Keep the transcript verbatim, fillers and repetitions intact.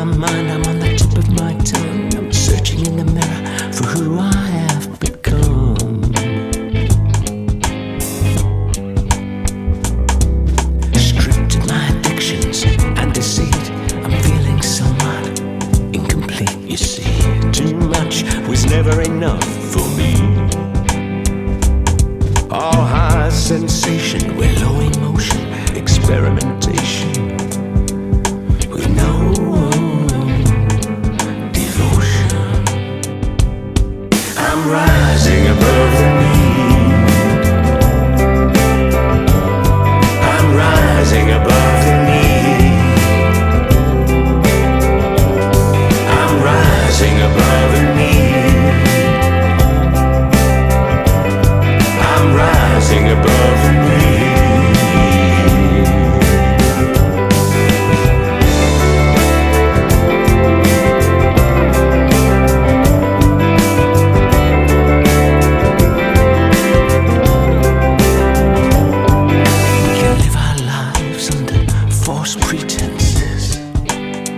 my mind, I'm on the tip of my tongue. I'm searching in the mirror for who I have become. Stripped of my addictions and deceit, I'm feeling somewhat incomplete, you see. Too much was never enough for me. All high sensation with low emotion, experimentation with no devotion. I'm rising above the need. I'm rising above